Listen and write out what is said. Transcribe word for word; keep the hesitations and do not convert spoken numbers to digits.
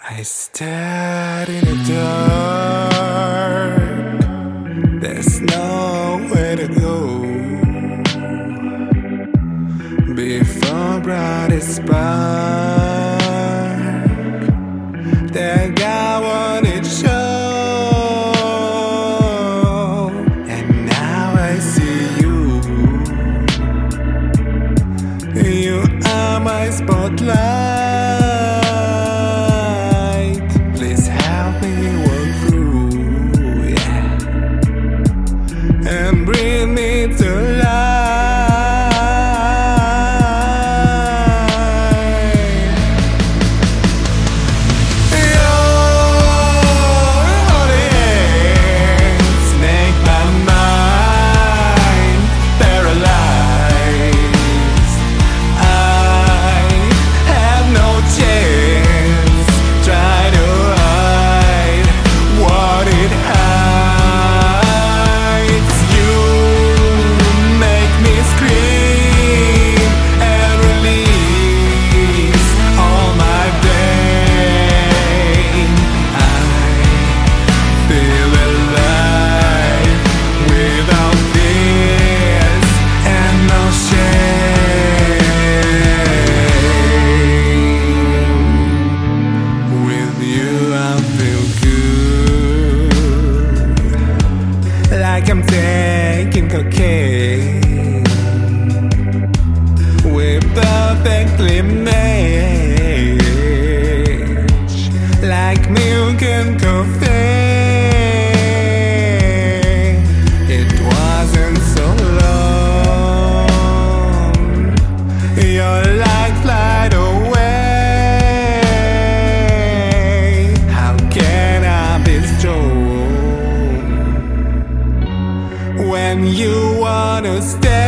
I stand in the dark. There's nowhere to go before brightest spark that God wanted to show. And now I see you. You are my spotlight. And bring me to life. Your holy hands make my mind paralyzed. I have no chance. Try to hide what it hides. Like I'm taking cocaine, we're perfectly matched, like milk and coffee. It wasn't so long, your light flight away. How can I be strong when you wanna stay?